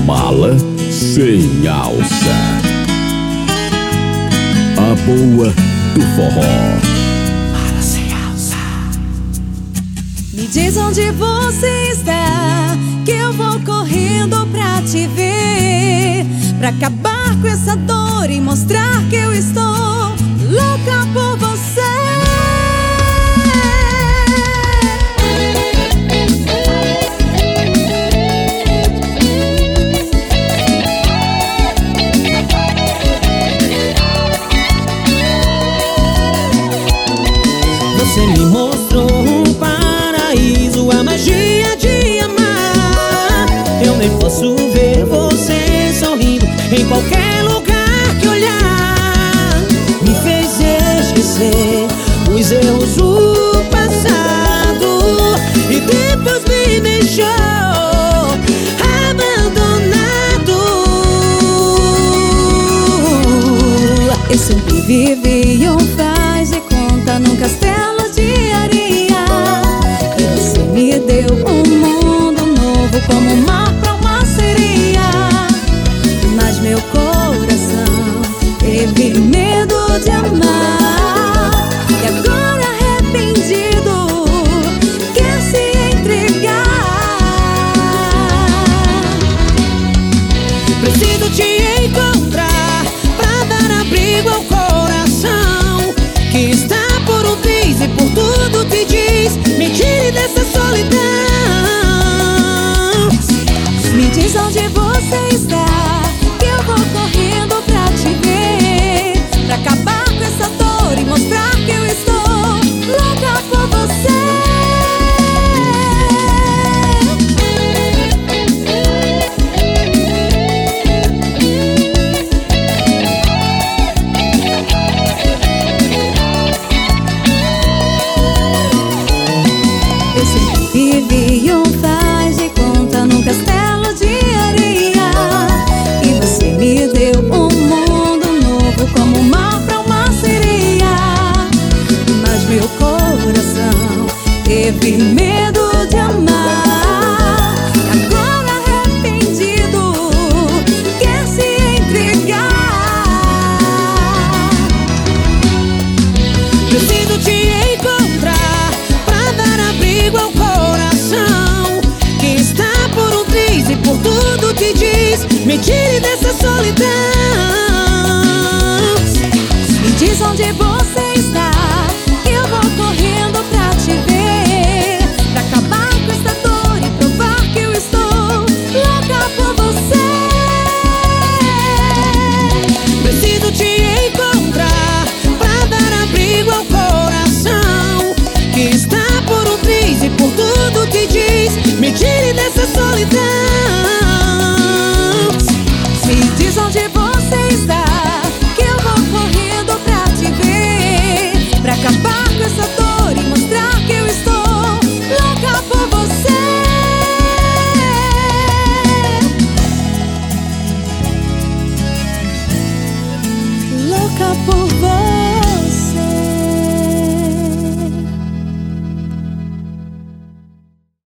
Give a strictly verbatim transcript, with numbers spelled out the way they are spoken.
mala sem alça. A boa do forró. Mala sem alça. Me diz onde você está, que eu vou correndo pra te ver, pra acabar com essa dor e mostrar que eu estou louca por você. Você me mostrou um paraíso, a magia de amar. Eu nem posso ver você sorrindo em qualquer lugar que olhar. Me fez esquecer os erros do passado e depois me deixou abandonado. Eu sempre vivi um faz de conta num castelo de areia, e você me deu um mundo novo como um mar pra uma sereia. Mas meu coração teve medo de amar, e agora arrependido quer se entregar. Preciso te encontrar pra dar abrigo ao coração que está por um triz e por tudo te diz: me tire dessa solidão. Me diz onde você está, que eu vou correndo pra te ver, pra acabar com essa dor e mostrar que eu estou louca por você. Eu sempre vivi um faz de conta num castelo de areia, e você me deu um mundo novo como um mar pra uma sereia. Mas meu coração teve medo de amar, agora arrependido quer se entregar. Preciso te encontrar pra dar abrigo ao coração que está por um triz e por tudo te diz: me tire dessa solidão. Me diz onde você